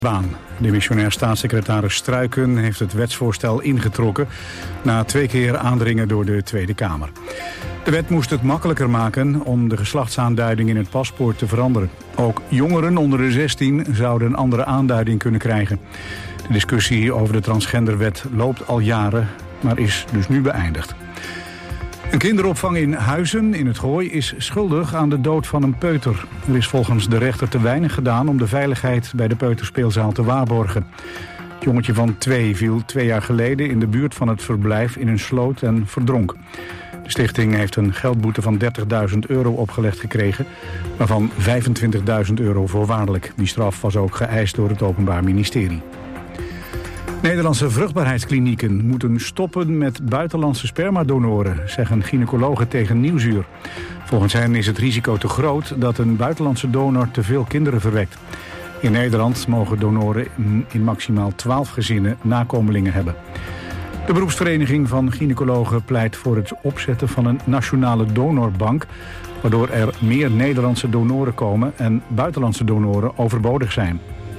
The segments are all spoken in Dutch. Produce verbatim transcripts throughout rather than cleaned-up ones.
Baan. Demissionair staatssecretaris Struiken heeft het wetsvoorstel ingetrokken na twee keer aandringen door de Tweede Kamer. De wet moest het makkelijker maken om de geslachtsaanduiding in het paspoort te veranderen. Ook jongeren onder de zestien zouden een andere aanduiding kunnen krijgen. De discussie over de transgenderwet loopt al jaren, maar is dus nu beëindigd. Een kinderopvang in Huizen in het Gooi is schuldig aan de dood van een peuter. Er is volgens de rechter te weinig gedaan om de veiligheid bij de peuterspeelzaal te waarborgen. Het jongetje van twee viel twee jaar geleden in de buurt van het verblijf in een sloot en verdronk. De stichting heeft een geldboete van dertigduizend euro opgelegd gekregen, waarvan vijfentwintigduizend euro voorwaardelijk. Die straf was ook geëist door het Openbaar Ministerie. Nederlandse vruchtbaarheidsklinieken moeten stoppen met buitenlandse spermadonoren, zeggen gynaecologen tegen Nieuwsuur. Volgens hen is het risico te groot dat een buitenlandse donor te veel kinderen verwekt. In Nederland mogen donoren in maximaal twaalf gezinnen nakomelingen hebben. De beroepsvereniging van gynaecologen pleit voor het opzetten van een nationale donorbank, waardoor er meer Nederlandse donoren komen en buitenlandse donoren overbodig zijn.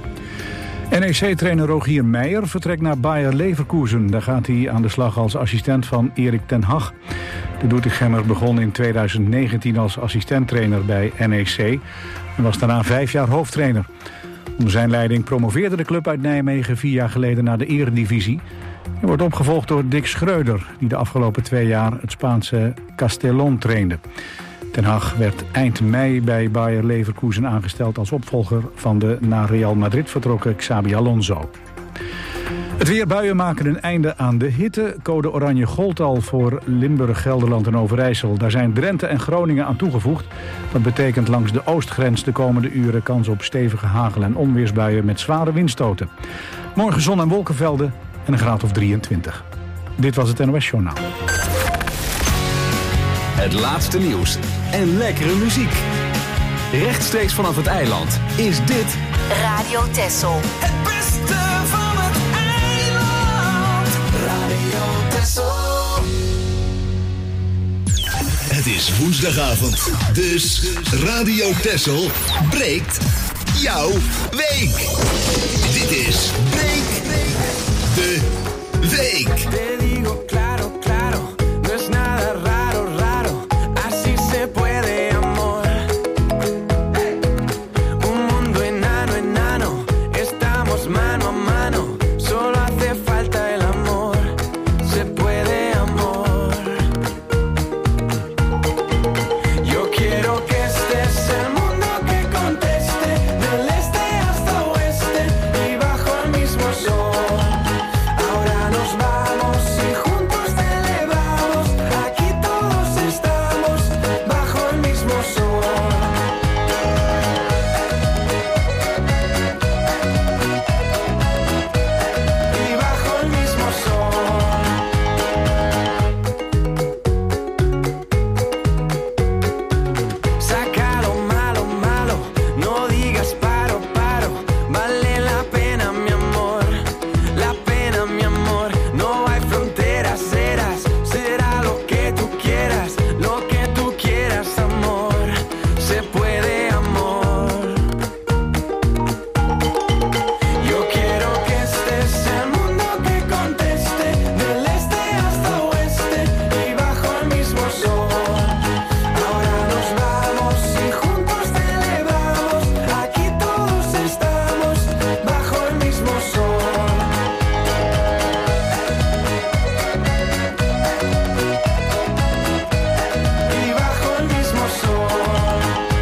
N E C-trainer Rogier Meijer vertrekt naar Bayer Leverkusen. Daar gaat hij aan de slag als assistent van Erik ten Hag. De Doetinchemmer begon in tweeduizend negentien als assistenttrainer bij N E C en was daarna vijf jaar hoofdtrainer. Onder zijn leiding promoveerde de club uit Nijmegen vier jaar geleden naar de eredivisie. Hij wordt opgevolgd door Dick Schreuder, die de afgelopen twee jaar het Spaanse Castellón trainde. Ten Hag werd eind mei bij Bayer Leverkusen aangesteld als opvolger van de naar Real Madrid vertrokken Xabi Alonso. Het weerbuien maken een einde aan de hitte. Code oranje gold al voor Limburg, Gelderland en Overijssel. Daar zijn Drenthe en Groningen aan toegevoegd. Dat betekent langs de oostgrens de komende uren kans op stevige hagel- en onweersbuien met zware windstoten. Morgen zon en wolkenvelden en een graad of drieëntwintig. Dit was het N O S Journaal. Het laatste nieuws en lekkere muziek. Rechtstreeks vanaf het eiland is dit Radio Texel. Het beste van het eiland. Radio Texel. Het is woensdagavond, dus Radio Texel breekt jouw week. Dit is Breek de Week. Te digo claro, claro, no es nada raro, raro, así se puede, amor. Un mundo enano, enano, estamos mano a mano, solo hace falta el amor, se puede, amor. Yo quiero que estés el mundo que conteste, del este hasta oeste y bajo el mismo sol. Ahora nos vamos y juntos te elevamos, aquí todos estamos bajo el mismo sol. Y bajo el mismo sol. Saca lo malo, malo, no digas paro, paro, vale la pena, mi amor, la pena, mi amor, no hay fronteras, serás, será lo que tú quieras, lo que tú quieras, amor, se puede, amor. Yo quiero que estés el mundo que conteste, del este hasta oeste y bajo el mismo sol. Ahora nos vamos y juntos te elevamos, aquí todos estamos bajo el mismo sol. Y bajo el mismo sol.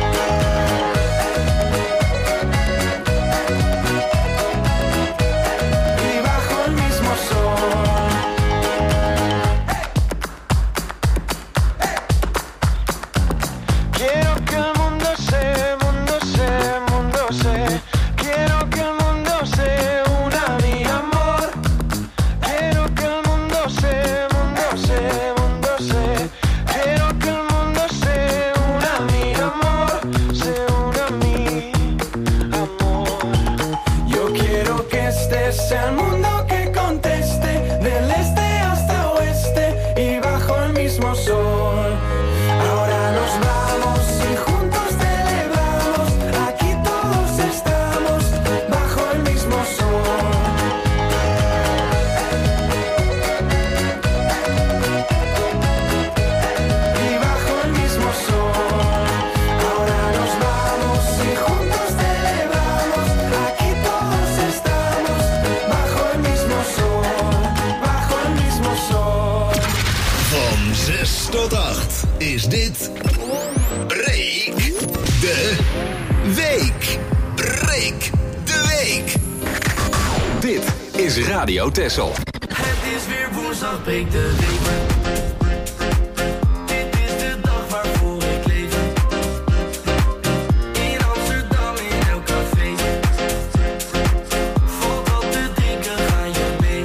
Y bajo el mismo sol. Quiero que el mundo se, mundo se, mundo se. Quiero que el mundo se una a mi amor. Quiero que el mundo se, mundo se, mundo se. Quiero que el mundo se una a mi amor, se una a mi amor. Yo quiero que estés el mundo que conteste, del este hasta oeste y bajo el mismo sol. Ahora nos vamos y juntos te elevamos, aquí todos estamos bajo el mismo is dit Breek de Week. Breek de Week. Dit is Radio Texel. Het is weer woensdag, breek de week. Dit is de dag waarvoor ik leef. In Amsterdam, in elk café. Valt wat te drinken, ga je mee.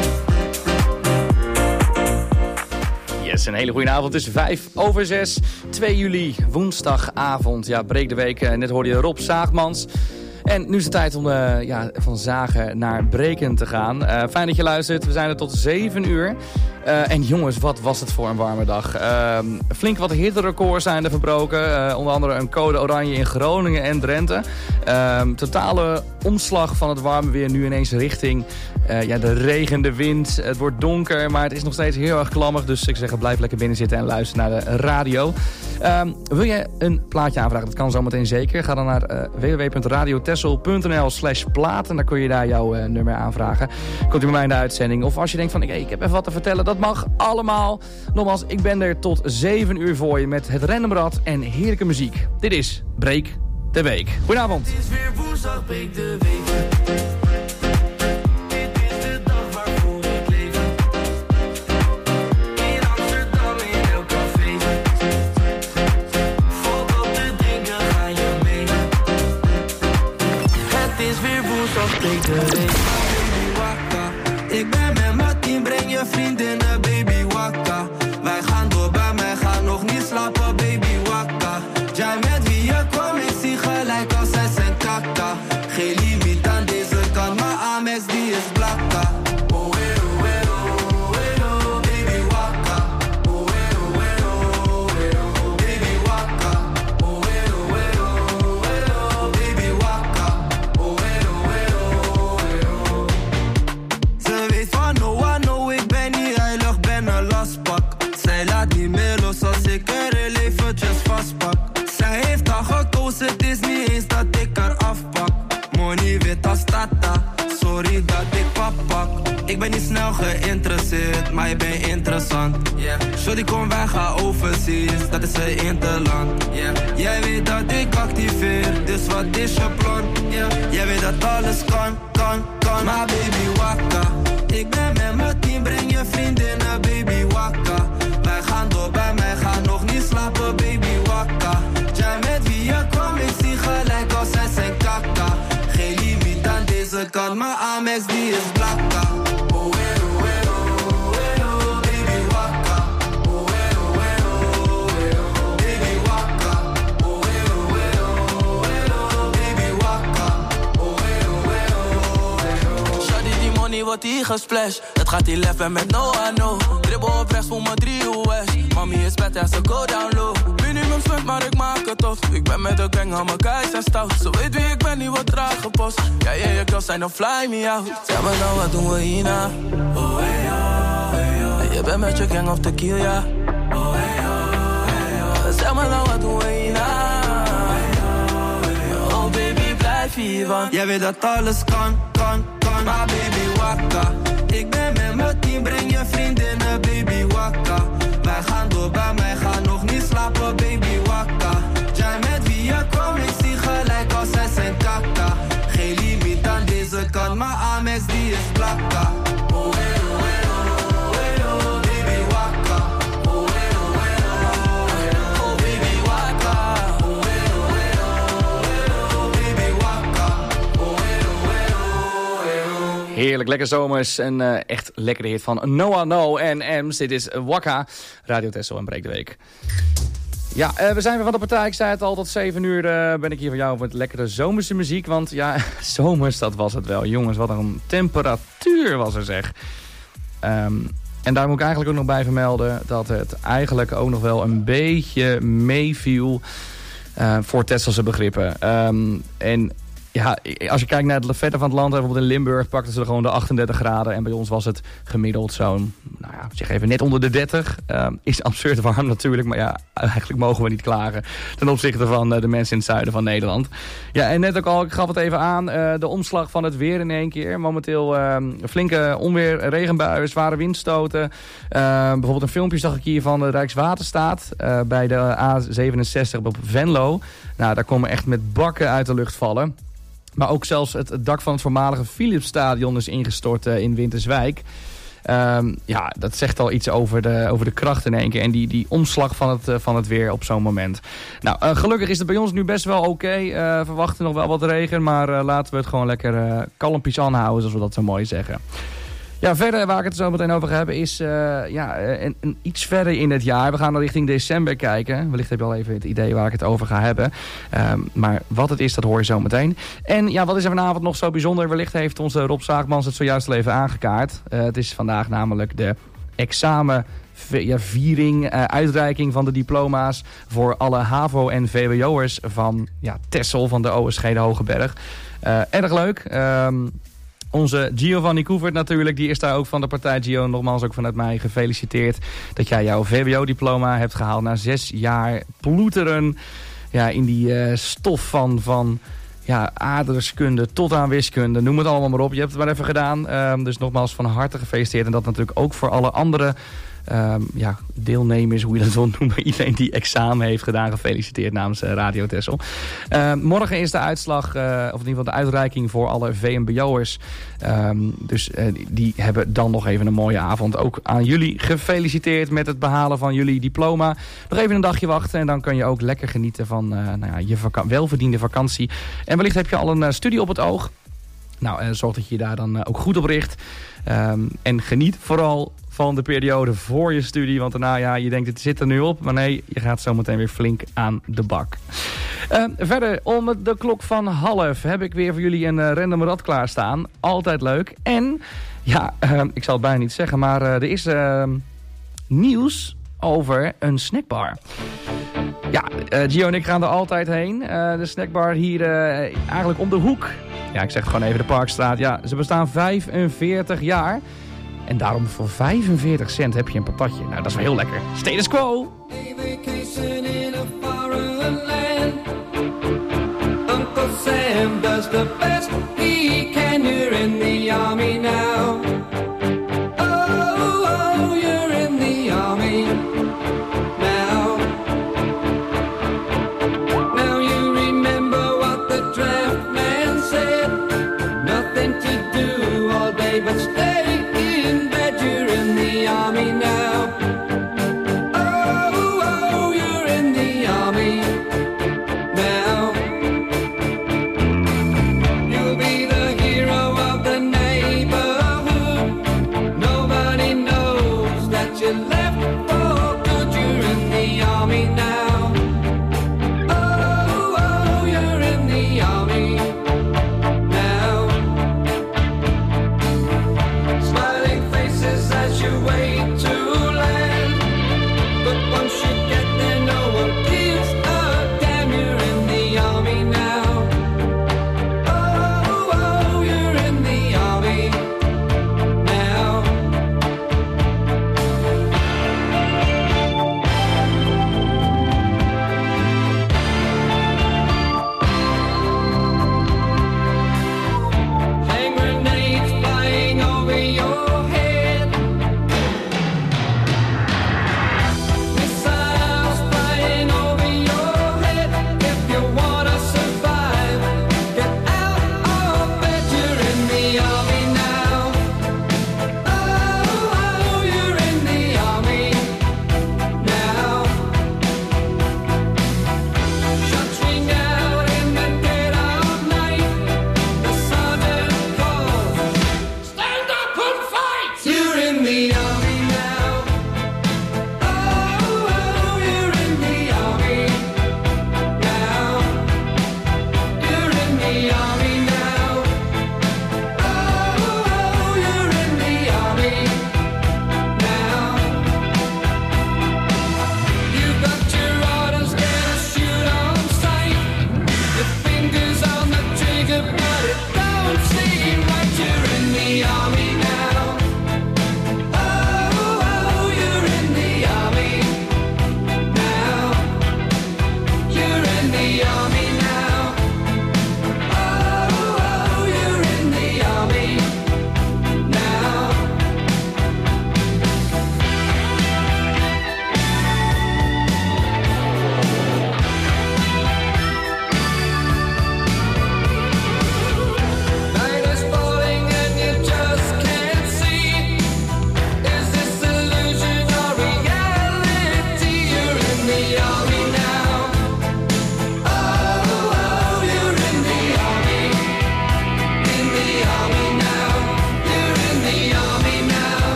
Yes, een hele goede avond. Het is vijf over zes, twee juli, woensdagavond. Ja, breek de week. Net hoorde je Rob Zaagmans. En nu is het tijd om uh, ja, van zagen naar breken te gaan. Uh, fijn dat je luistert. We zijn er tot zeven uur. Uh, en jongens, wat was het voor een warme dag. Uh, flink wat hitterecords zijn er verbroken. Uh, onder andere een code oranje in Groningen en Drenthe. Uh, totale omslag van het warme weer nu ineens richting uh, ja, de regen, de wind. Het wordt donker, maar het is nog steeds heel erg klammig. Dus ik zeg, blijf lekker binnen zitten en luister naar de radio. Uh, wil je een plaatje aanvragen? Dat kan zometeen zeker. Ga dan naar uh, w w w punt radiotessel punt n l slash plaat. En dan kun je daar jouw uh, nummer aanvragen. Komt u bij mij in de uitzending. Of als je denkt van, hey, ik heb even wat te vertellen. Dat mag allemaal. Nogmaals, ik ben er tot zeven uur voor je met het randomrad en heerlijke muziek. Dit is Breek de Week. Goedenavond. Het is weer woensdag, breek de week. Ik ben met mijn team, breng je vriendinnen, baby wakka. Wij gaan door, bij mij gaan nog niet slapen, baby wakka. Jij met wie je kwam, ik zie gelijk als zij zijn kaka. Geen limiet aan deze kant, maar Amex die is blakka. Oh, eh, oh, eh, oh, eh, oh, baby wakka. Oh, eh, oh, eh, oh, eh, oh, baby wakka. Oh, eh, oh, eh, oh, eh, oh, baby wakka. Oh, eh, oh, eh, oh, eh, oh. Ze weet van no one, no, ik ben niet heilig, ben een lastpak. Zij laat niet meer los als ik er heel eventjes vastpak. Zij heeft al gekozen, het is niet eens dat ik haar afpak. Money wit als tata, sorry dat ik pap pak. Ik ben niet snel geïnteresseerd, maar je bent interessant. Yeah. Shorty kom wij gaan overseas, dat is een interland. Yeah. Jij weet dat ik activeer, dus wat is je plan? Yeah. Jij weet dat alles kan, kan, kan. Maar baby wakka, ik ben met mijn team, breng je vriendinnen, baby wakka. Wij gaan door, bij mij gaan nog niet slapen, baby wakka. Jij met wie je kwam, ik zie gelijk als zij zijn kaka. Geen limiet aan deze kant, maar Amex die is blakka. Oh, eh, oh, eh, oh, eh, oh, baby wakka. Oh, eh, oh, eh, oh, eh, oh, baby wakka. Oh, eh, oh, eh, oh, eh, oh, baby wakka. Oh, eh, oh, eh, oh, eh, oh. Shawty die money wordt hier gesplashed. Het gaat hier lef en met no I know. Dribbel op rechts voor mijn drie U S. Mami is bad en ze go down low. Minimum spend, maar ik maak het of. Ik ben met de gang, aan mijn guys en stout. Ze weet wie ik ben, die wordt traag gepost. Jij en je girls zijn dan fly me out. Zeg me nou, wat doen we hierna? Oh, hey, oh, hey, oh. En je bent met je gang of tequila. Oh, hey, oh, hey, oh. Zeg me nou, wat doen we hierna? Oh, hey, oh, hey, oh. Oh, baby, blijf hier, want jij weet dat alles kan, kan, kan. Maar baby, wakka. Ik ben met mijn team, breng je vriendinnen, baby wakka. Wij gaan door, bij mij gaan nog niet slapen, baby wakka. Jij met wie je kwam, ik zie gelijk als zij zijn kaka. Geen limiet aan deze kant, maar Amex die is blakka. Oh, eh, oh, eh, oh, eh, oh, baby wakka. Oh, eh, oh, eh, oh, eh, oh, baby wakka. Oh, eh, oh, eh, oh, eh, oh, baby wakka. Oh, eh, oh, eh, oh, eh, oh. Heerlijk, lekker zomers. En uh, echt lekkere hit van Noah No en Ems. Dit is Wakka, Radio Texel en Breek de Week. Ja, uh, we zijn weer van de partij. Ik zei het al, tot zeven uur uh, ben ik hier voor jou met lekkere zomerse muziek. Want ja, zomers, dat was het wel. Jongens, wat een temperatuur was er zeg. Um, en daar moet ik eigenlijk ook nog bij vermelden dat het eigenlijk ook nog wel een beetje meeviel uh, voor Texelse begrippen. Um, en Ja, als je kijkt naar het verder van het land, bijvoorbeeld in Limburg pakten ze er gewoon de achtendertig graden. En bij ons was het gemiddeld zo'n, nou ja, zeg even net onder de dertig. Uh, is absurd warm natuurlijk, maar ja, eigenlijk mogen we niet klagen ten opzichte van uh, de mensen in het zuiden van Nederland. Ja, en net ook al, ik gaf het even aan, uh, de omslag van het weer in één keer. Momenteel uh, flinke onweer, regenbuien, zware windstoten. Uh, bijvoorbeeld een filmpje zag ik hier van de Rijkswaterstaat uh, bij de A zevenenzestig op Venlo. Nou, daar komen echt met bakken uit de lucht vallen. Maar ook zelfs het, het dak van het voormalige Philipsstadion is ingestort uh, in Winterswijk. Um, ja, dat zegt al iets over de, over de kracht in één keer. En die, die omslag van het, uh, van het weer op zo'n moment. Nou, uh, gelukkig is het bij ons nu best wel oké. Okay. Uh, we verwachten nog wel wat regen. Maar uh, laten we het gewoon lekker uh, kalmpjes aanhouden, zoals we dat zo mooi zeggen. Ja, verder waar ik het zo meteen over ga hebben is uh, ja, een, een iets verder in het jaar. We gaan dan richting december kijken. Wellicht heb je al even het idee waar ik het over ga hebben. Um, maar wat het is, dat hoor je zo meteen. En ja, wat is er vanavond nog zo bijzonder? Wellicht heeft onze Rob Zaagmans het zojuist al even aangekaart. Uh, het is vandaag namelijk de examen... Ja, viering, uh, uitreiking van de diploma's voor alle HAVO- en V W O'ers van ja, Texel, van de O S G de Hogeberg. Uh, erg leuk. Um, Onze Giovanni Koevert natuurlijk, die is daar ook van de partij. Gio, nogmaals ook vanuit mij gefeliciteerd dat jij jouw V W O-diploma hebt gehaald na zes jaar ploeteren ja, in die uh, stof van, van ja, aardrijkskunde tot aan wiskunde. Noem het allemaal maar op. Je hebt het maar even gedaan. Um, dus nogmaals van harte gefeliciteerd. En dat natuurlijk ook voor alle andere Um, ja, deelnemers, hoe je dat wil noemen. Iedereen die examen heeft gedaan, gefeliciteerd namens uh, Radio Texel. Uh, morgen is de uitslag, uh, of in ieder geval de uitreiking voor alle V M B O'ers. Um, dus uh, die hebben dan nog even een mooie avond. Ook aan jullie gefeliciteerd met het behalen van jullie diploma. Nog even een dagje wachten en dan kan je ook lekker genieten van uh, nou ja, je vaka- welverdiende vakantie. En wellicht heb je al een uh, studie op het oog. Nou, uh, zorg dat je je daar dan uh, ook goed op richt. Um, en geniet vooral van de periode voor je studie. Want daarna, ja, je denkt het zit er nu op. Maar nee, je gaat zo meteen weer flink aan de bak. Uh, verder, om de klok van half heb ik weer voor jullie een uh, random rad klaarstaan. Altijd leuk. En, ja, uh, ik zal het bijna niet zeggen, maar uh, er is uh, nieuws over een snackbar. Ja, uh, Gio en ik gaan er altijd heen. Uh, de snackbar hier uh, eigenlijk om de hoek. Ja, ik zeg gewoon even de Parkstraat. Ja, ze bestaan vijfenveertig jaar. En daarom voor vijfenveertig cent heb je een patatje. Nou, dat is wel heel lekker. Status quo! Uncle Sam does the best he can. You're in the army now. Oh, oh, you're in the army now. Now you remember what the draft man said. Nothing to do all day but stay in bed. You're in the army now. Oh, oh, you're in the army now. You'll be the hero of the neighborhood. Nobody knows that you left for good. You're in the army now. Oh, oh, you're in the army now.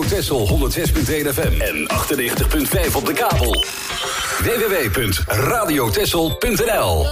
Texel honderd zes punt één F M en achtennegentig punt vijf op de kabel. w w w punt radio texel punt n l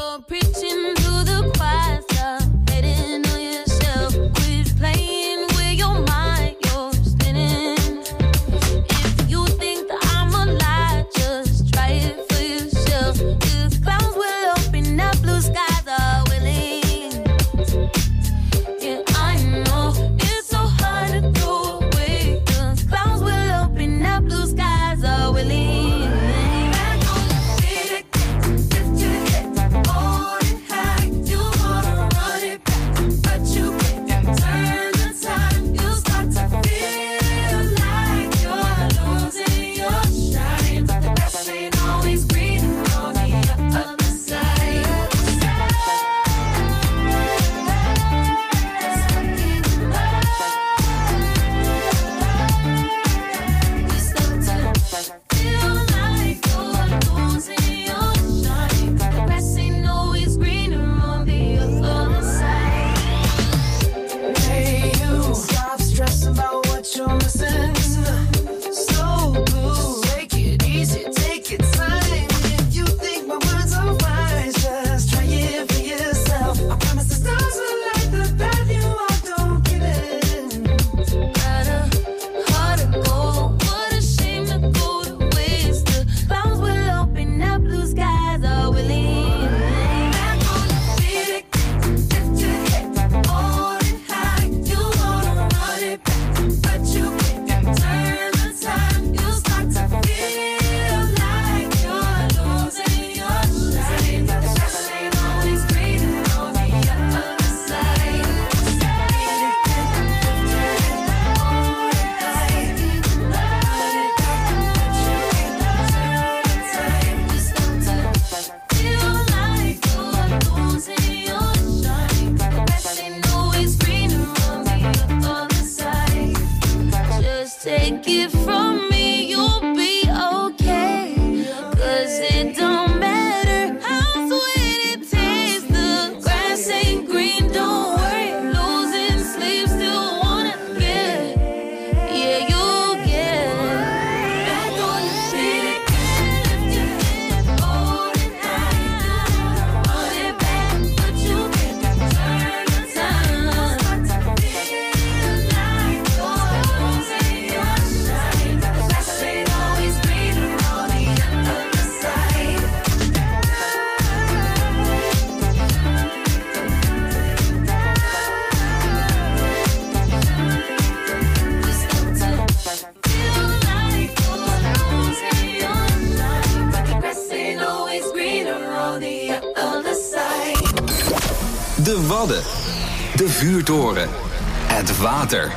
De Wadden, de vuurtoren, het water.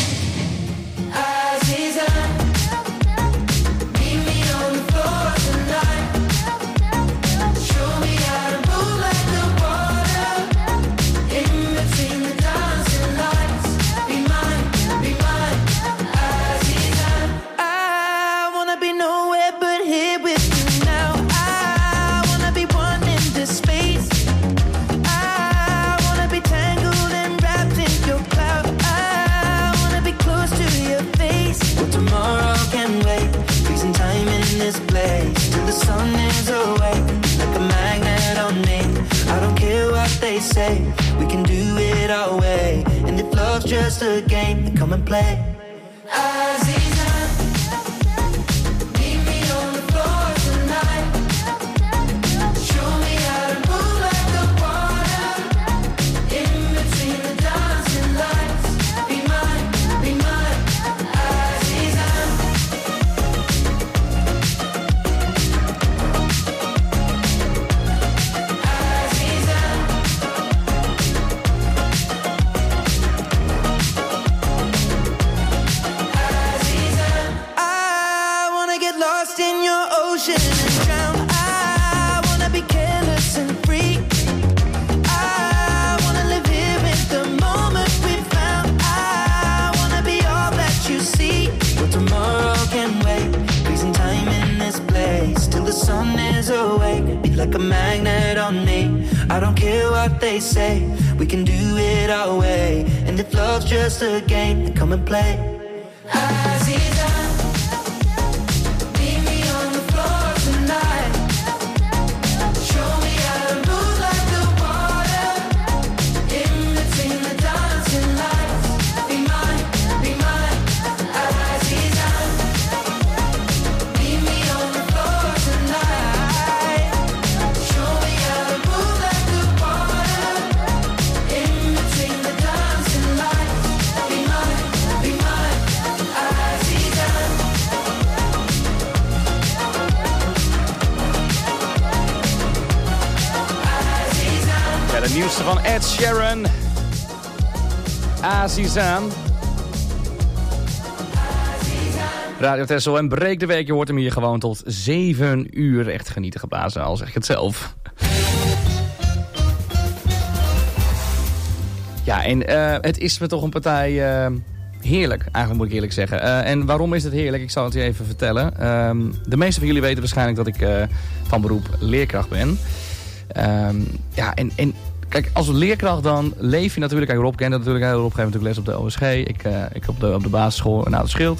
Say we can do it our way, and if love's just a game, then come and play. Aziza, meet me on the floor tonight. Show me how to move like the water in between the dancing lights. Be mine, be mine, Aziza. Like a magnet on me, I don't care what they say, we can do it our way, and if love's just a game, then come and play. Aziza, meet me on the floor tonight. Show me how to move like the water in between the dancing lights. Be mine, be mine, Aziza. Meet me on the floor tonight. Show me how to move like the water in between the dancing lights. Be mine, be mine, Aziza. Aziza. Ja, de nieuwste van Ed Sheeran. Azizaan. Radio Texel en Breek de Week. Je hoort hem hier gewoon tot zeven uur. Echt genieten geblazen, al zeg ik het zelf. Ja, en uh, het is me toch een partij uh, heerlijk. Eigenlijk moet ik eerlijk zeggen. Uh, en waarom is het heerlijk? Ik zal het je even vertellen. Um, de meeste van jullie weten waarschijnlijk dat ik uh, van beroep leerkracht ben. Um, ja, en... en kijk, als leerkracht dan leef je natuurlijk... Kijk, Rob kent dat natuurlijk. Rob geeft natuurlijk les op de O S G. Ik, uh, ik op de, op de basisschool en het Schild.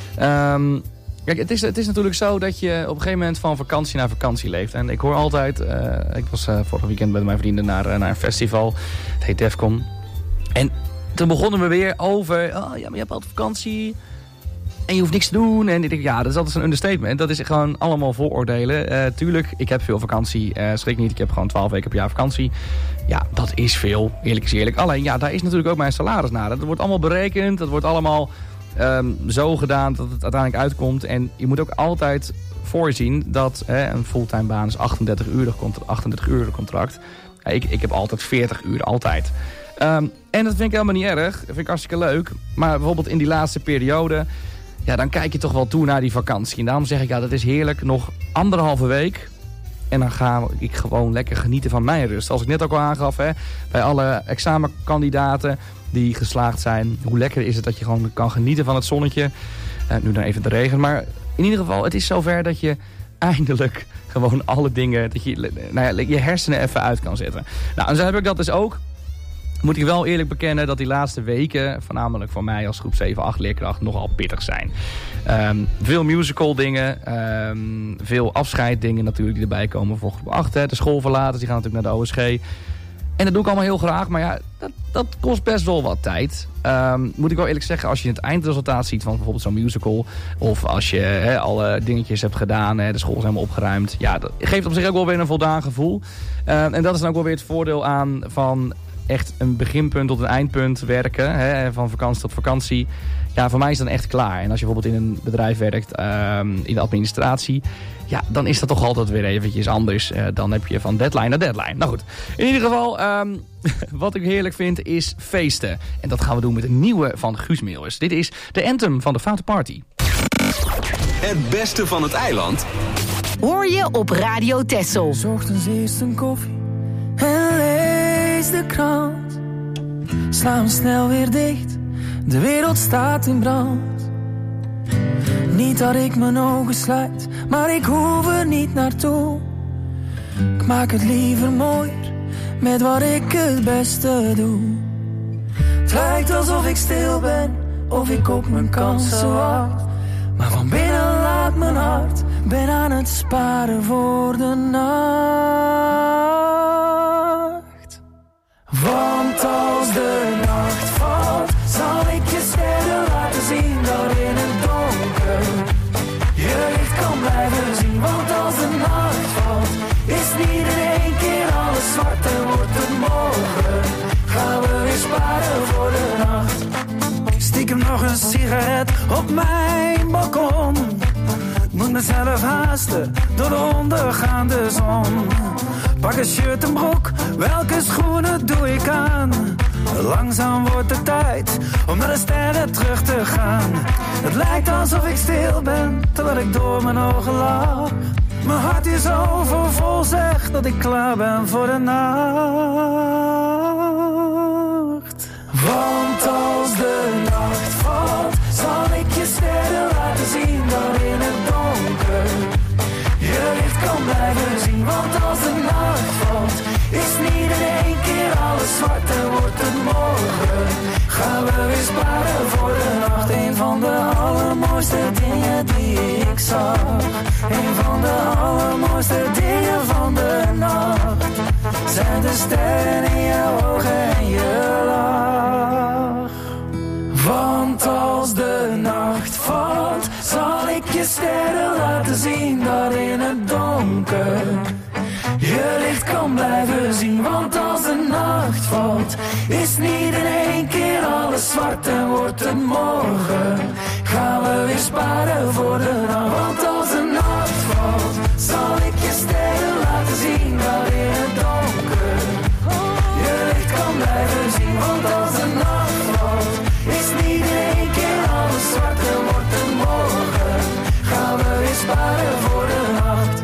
Um, kijk, het is, het is natuurlijk zo dat je op een gegeven moment van vakantie naar vakantie leeft. En ik hoor altijd... Uh, ik was uh, vorig weekend met mijn vrienden naar, uh, naar een festival. Het heet Defcon. En toen begonnen we weer over... Oh ja, maar je hebt altijd vakantie... En je hoeft niks te doen. En ik denk, ja, dat is altijd een understatement. Dat is gewoon allemaal vooroordelen. Uh, tuurlijk, ik heb veel vakantie. Uh, schrik niet, ik heb gewoon twaalf weken per jaar vakantie. Ja, dat is veel. Eerlijk is eerlijk. Alleen, ja, daar is natuurlijk ook mijn salaris naar. Dat wordt allemaal berekend. Dat wordt allemaal um, zo gedaan dat het uiteindelijk uitkomt. En je moet ook altijd voorzien dat hè, een fulltime baan is achtendertig uur contract. Ja, ik, ik heb altijd veertig uur, altijd. Um, en dat vind ik helemaal niet erg. Dat vind ik hartstikke leuk. Maar bijvoorbeeld in die laatste periode... Ja, dan kijk je toch wel toe naar die vakantie. En daarom zeg ik, ja, dat is heerlijk. Nog anderhalve week. En dan ga ik gewoon lekker genieten van mijn rust. Als ik net ook al aangaf, hè, bij alle examenkandidaten die geslaagd zijn. Hoe lekker is het dat je gewoon kan genieten van het zonnetje. Uh, nu dan even de regen. Maar in ieder geval, het is zover dat je eindelijk gewoon alle dingen... dat je nou ja, je hersenen even uit kan zetten. Nou, en zo heb ik dat dus ook. Moet ik wel eerlijk bekennen dat die laatste weken, voornamelijk voor mij als groep zeven acht leerkracht, nogal pittig zijn. Um, veel musical dingen, um, veel afscheiddingen natuurlijk die erbij komen voor groep acht. Hè. De schoolverlaters, die gaan natuurlijk naar de O S G. En dat doe ik allemaal heel graag, maar ja, dat, dat kost best wel wat tijd. Um, moet ik wel eerlijk zeggen, als je het eindresultaat ziet van bijvoorbeeld zo'n musical, of als je hè, alle dingetjes hebt gedaan, hè, de school is helemaal opgeruimd. Ja, dat geeft op zich ook wel weer een voldaan gevoel. Um, en dat is dan ook wel weer het voordeel aan van... echt een beginpunt tot een eindpunt werken. Hè, van vakantie tot vakantie. Ja, voor mij is dat echt klaar. En als je bijvoorbeeld in een bedrijf werkt, um, in de administratie... ja, dan is dat toch altijd weer eventjes anders. Uh, dan heb je van deadline naar deadline. Nou goed, in ieder geval, um, wat ik heerlijk vind is feesten. En dat gaan we doen met een nieuwe van Guus Meeuwis. Dit is de anthem van de Foute Party. Het beste van het eiland... hoor je op Radio Texel. 's Ochtends eerst een koffie en lees de krant. Sla hem snel weer dicht, de wereld staat in brand. Niet dat ik mijn ogen sluit, maar ik hoef er niet naartoe. Ik maak het liever mooier, met wat ik het beste doe. Het lijkt alsof ik stil ben, of ik op mijn kansen wacht. Maar van binnen laat mijn hart, ben aan het sparen voor de nacht. Want als de nacht valt, zal ik je sterren laten zien dat in het donker je licht kan blijven zien. Want als de nacht valt, is niet in één keer alles zwart en wordt het morgen. Gaan we weer sparen voor de nacht. Stiekem nog een sigaret op mijn balkon. Moet mezelf haasten door de ondergaande zon. Pak een shirt en broek, welke schoenen doe ik aan? Langzaam wordt het tijd om naar de sterren terug te gaan. Het lijkt alsof ik stil ben, terwijl ik door mijn ogen lach. Mijn hart is overvol, zeg dat ik klaar ben voor de nacht. Want als de nacht valt, zal ik je sterren laten zien dat in het donker je licht kan blijven zien. Want als de nacht valt, is niet in één keer alles zwart en wordt het morgen. Gaan we weer sparen voor de nacht, een van de zag. Een van de allermooiste dingen van de nacht zijn de sterren in jouw ogen en je lach. Want als de nacht valt, zal ik je sterren laten zien dat in het donker je licht kan blijven zien. Want als de nacht valt, is niet in één keer alles zwart en wordt het morgen. Gaan we weer sparen voor de nacht. Want als de nacht valt, zal ik je sterren laten zien dat in het donker je licht kan blijven zien. Want als de nacht valt, is niet in één keer alles zwart en wordt het morgen. Gaan we weer sparen voor de nacht.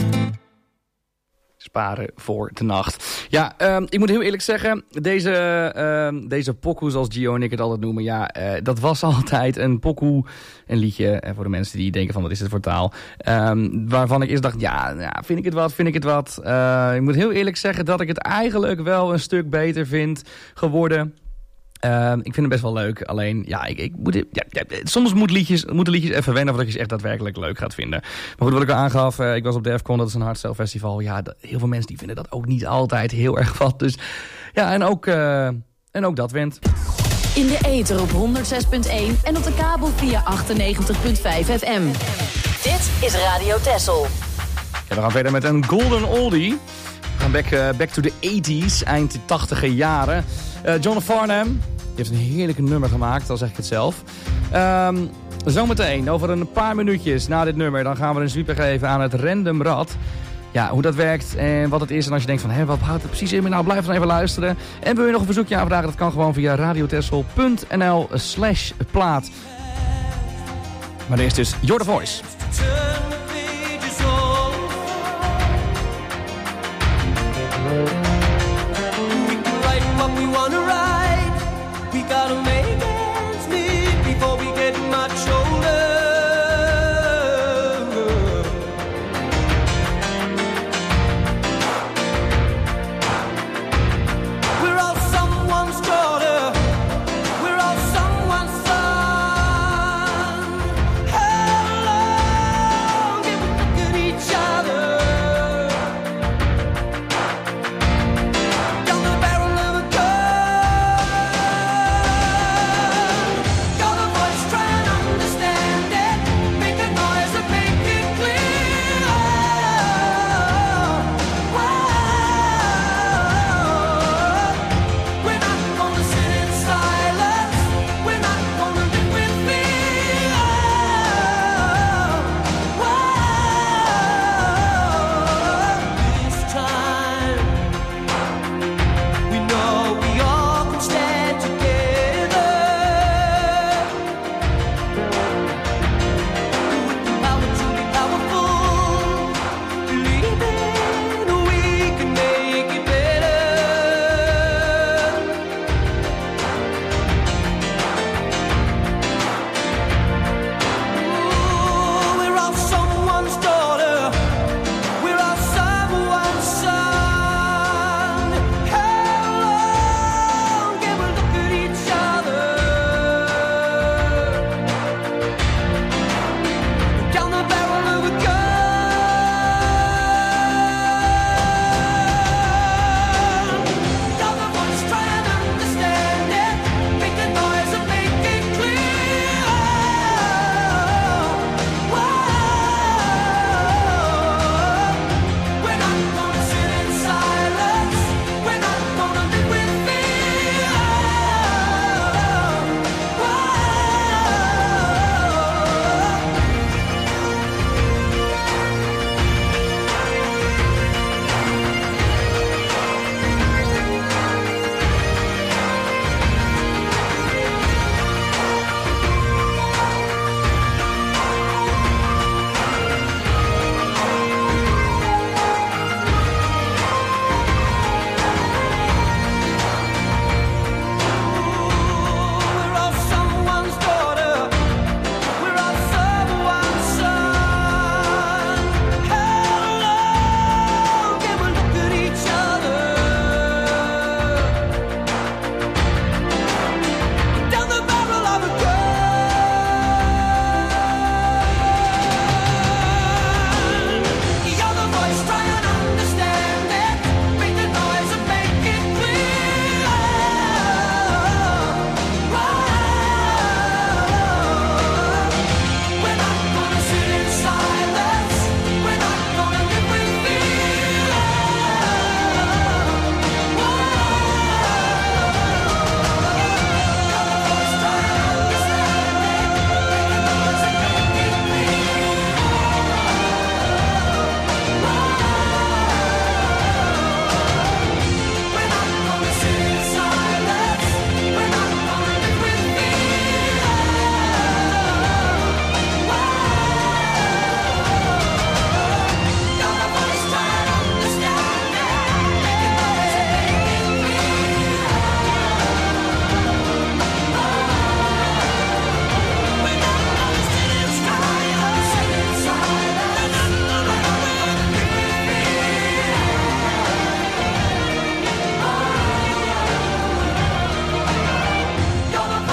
Sparen voor de nacht. Ja, um, ik moet heel eerlijk zeggen, deze, um, deze pokoe, zoals Gio en ik het altijd noemen, ja, uh, dat was altijd een pokoe, een liedje, uh, voor de mensen die denken van, wat is dit voor taal? Um, waarvan ik eerst dacht, ja, ja, vind ik het wat, vind ik het wat? Uh, ik moet heel eerlijk zeggen dat ik het eigenlijk wel een stuk beter vind geworden. Uh, ik vind het best wel leuk, alleen ja, ik, ik moet, ja, ja, soms moet liedjes, moeten liedjes even wennen voordat je ze echt daadwerkelijk leuk gaat vinden. Maar goed, wat ik al aangaf, uh, ik was op Defcon, dat is een hardstyle festival. Ja, dat, heel veel mensen die vinden dat ook niet altijd heel erg wat. Dus ja, en ook, uh, en ook dat wint. In de ether op honderd zes punt één en op de kabel via achtennegentig komma vijf F M. Dit is Radio Texel. Ja, we gaan verder met een golden oldie. We gaan back, uh, back to the eighties, eind tachtiger jaren. Uh, John Farnham. Die heeft een heerlijke nummer gemaakt, al zeg ik het zelf. Um, zometeen, over een paar minuutjes na dit nummer, dan gaan we een sweeper geven aan het Random Rad. Ja, hoe dat werkt en wat het is. En als je denkt van, hé, wat houdt het precies in? Nou, blijf dan even luisteren. En wil je nog een verzoekje aanvragen? Dat kan gewoon via radiotessel punt n l slash plaat. Maar eerst dus Your The Voice. We gotta make ends meet before we get much older. We're all someone's daughter. We're all someone's son. How long can we look at each other? Down the barrel of a gun.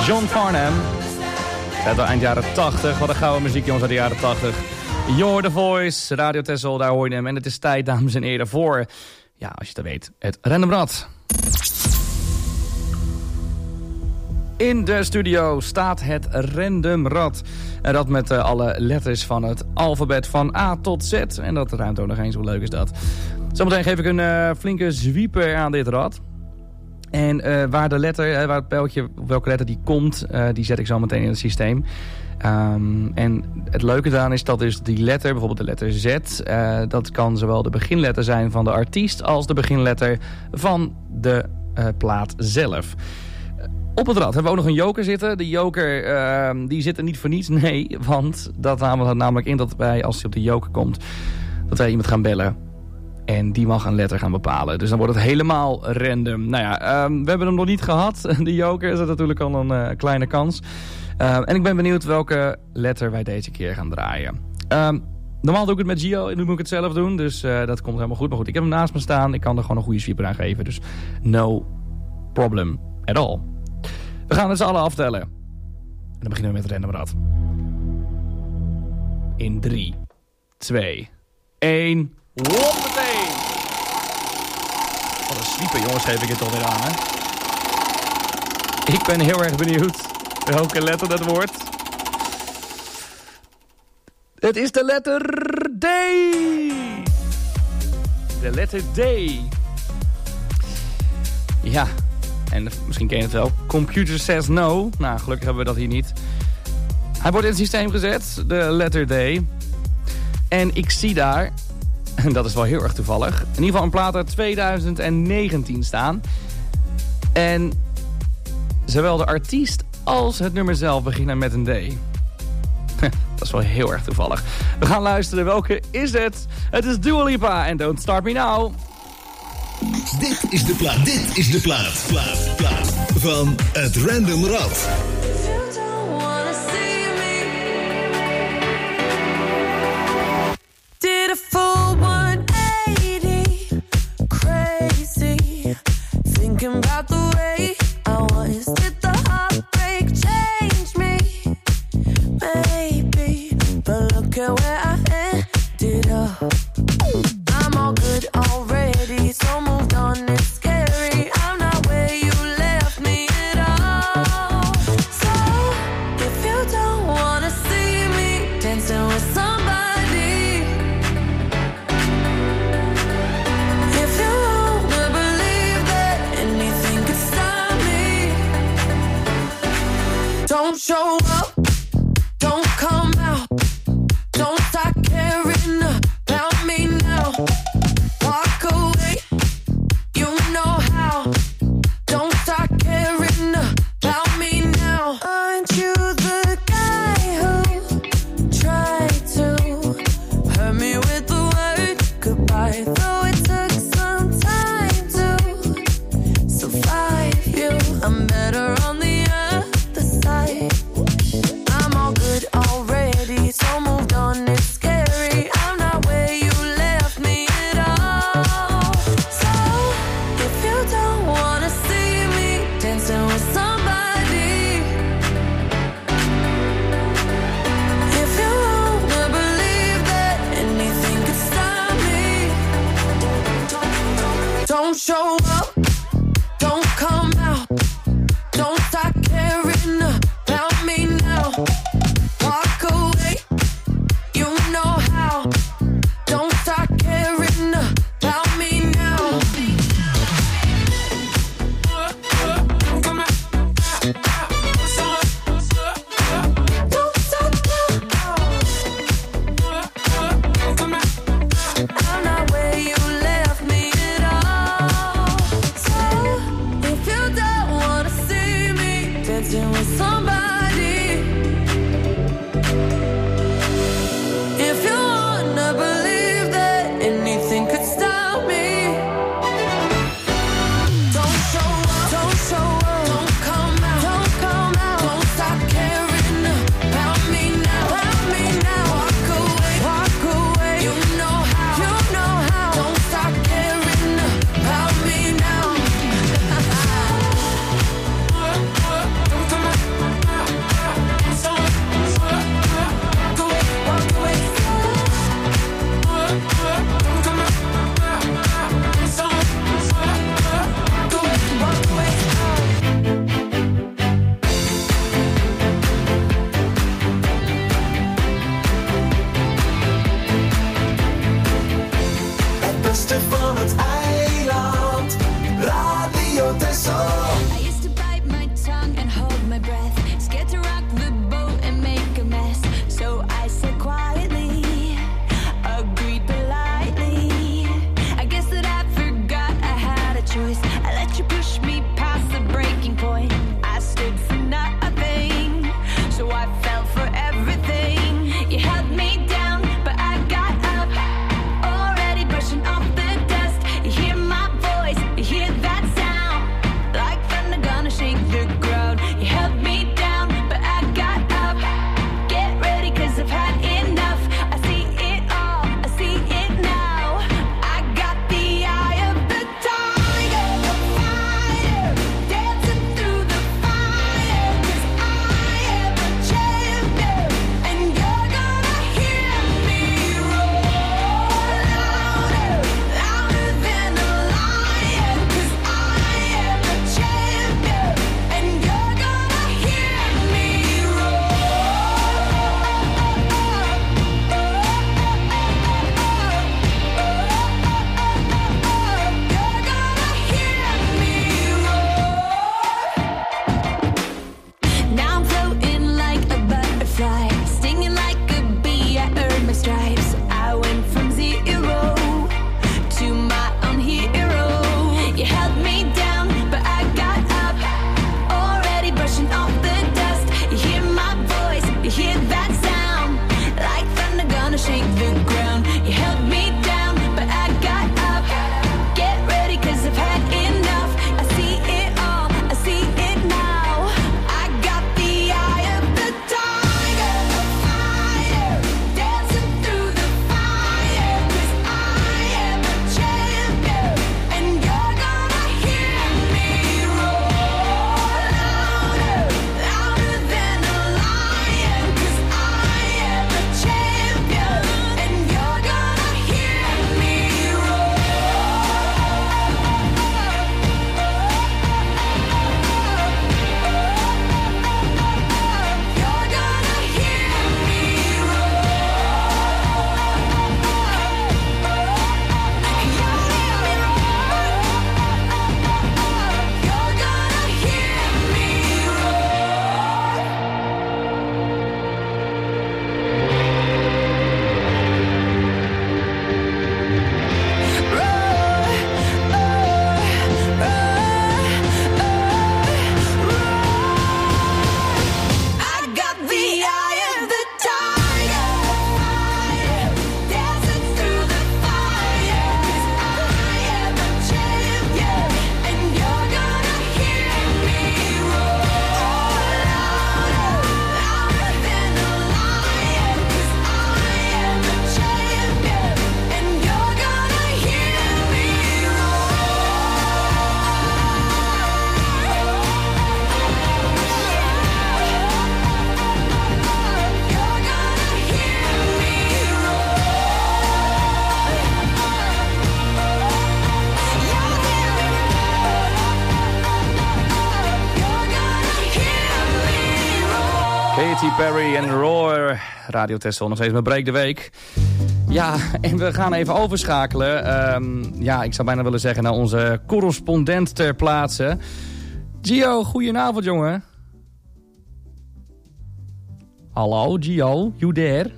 John Farnham. Uit de eind jaren tachtig. Wat een gouden muziek, jongens, uit de jaren tachtig. You're the Voice, Radio Texel, daar hoor je hem. En het is tijd, dames en heren, voor, ja, als je het weet, het Random Rad. In de studio staat het Random Rad. Een rad met uh, alle letters van het alfabet van A tot Z. En dat ruimt ook nog eens, hoe leuk is dat? Zometeen geef ik een uh, flinke zwieper aan dit rad. En uh, waar de letter, uh, waar het pijltje, op welke letter die komt, uh, die zet ik zo meteen in het systeem. Um, en het leuke daaraan is dat dus die letter, bijvoorbeeld de letter Z, uh, dat kan zowel de beginletter zijn van de artiest als de beginletter van de uh, plaat zelf. Op het rad hebben we ook nog een joker zitten. De joker uh, die zit er niet voor niets. Nee, want dat houdt namelijk in dat wij, als hij op de joker komt, dat wij iemand gaan bellen. En die mag een letter gaan bepalen. Dus dan wordt het helemaal random. Nou ja, um, we hebben hem nog niet gehad. De joker is dat natuurlijk al een uh, kleine kans. Uh, en ik ben benieuwd welke letter wij deze keer gaan draaien. Um, normaal doe ik het met Gio. Nu moet ik het zelf doen. Dus uh, dat komt helemaal goed. Maar goed, ik heb hem naast me staan. Ik kan er gewoon een goede sweeper aan geven. Dus no problem at all. We gaan het z'n allen aftellen. En dan beginnen we met het random rad. In drie, twee, één... Hoppatee! Wat een sweeper, jongens, geef ik het toch weer aan, hè? Ik ben heel erg benieuwd welke letter dat wordt. Het is de letter D! De letter D. Ja, en misschien ken je het wel. Computer says no. Nou, gelukkig hebben we dat hier niet. Hij wordt in het systeem gezet, de letter D. En ik zie daar... En dat is wel heel erg toevallig. In ieder geval een plaat uit tweeduizend negentien staan. En zowel de artiest als het nummer zelf beginnen met een D. Dat is wel heel erg toevallig. We gaan luisteren. Welke is het? Het is Dua Lipa en Don't Start Me Now. Dit is de plaat. Dit is de plaat. Plaat. Plaat. Van het Random Rad. Did a full one eighty, crazy, thinking about the way I was. Did the heartbreak change me? Maybe, but look at where I ended up. I'm all good already, so moved on, it's scary. I'm not where you left me at all. So, if you don't wanna see me dancing with somebody, don't show up, don't come out, don't start caring about me now. Walk away, you know how. Don't start caring about me now. Aren't you the guy who tried to hurt me with the word goodbye? Though it took some time to survive you, I'm better on the other side. I'm all good already, so moved on, it's scary. I'm not where you left me at all. So, if you don't wanna see me dancing with somebody, if you wanna believe that anything could stop me, don't show up, don't come out, don't start caring about me now. Walk away, you know how. Don't start caring about me now. Don't stop now. I'm not where you left me at all. So, if you don't wanna see me dancing with somebody, if you wanna believe that anything could stop me, don't show up, don't show up, don't come out, don't come out, don't stop caring about me now, about me now. Walk away, walk away, you know how, you know how. Don't stop caring about me now. soul. I used to bite my tongue and hold my breath, scared to rock the boat and make a mess. So I said quietly, agreed politely. I guess that I forgot I had a choice. I let you push me past the breaking point. I stood for nothing, so I fell for everything. You held me down, but I got up, already brushing off the dust. You hear my voice, you hear that sound, like thunder gonna shake the ground. You held me down, but I got up. Get ready, cause I've had enough. I see it all, I see it now. I got the eye of the tiger, the fighter, dancing through the fire. Cause I am a champion, and you're gonna hear me roar louder, louder than a lion. Cause I am a champion, and you're gonna hear me Now I'm floating like a butterfly, stinging like a bee. I earned my stripes. I went from zero to my own hero. You held me down, but I got up, already brushing off the dust. You hear my voice, you hear that sound, like thunder gonna shake the ground. You held me down, but I got up. Get ready, cause I've had enough. I see it all, I see it now. I got the eye of the tiger, the fire, dancing through the fire. Cause I am a champion, and you're gonna hear me roar louder, louder than a lion. Cause I am a champion, and you're gonna hear me roar. You're gonna hear me You're gonna hear me I got the eye of the tiger, dancing through the fire. Cause I am a champion, and you're gonna hear me roar louder, louder than a lion. Cause I am a champion, and you're gonna hear me You're gonna hear me Katy Perry en Roar. Radio Texel nog steeds met Break de Week. Ja, en we gaan even overschakelen. Um, ja, ik zou bijna willen zeggen naar onze correspondent ter plaatse. Gio, goedenavond jongen. Hallo Gio, you there?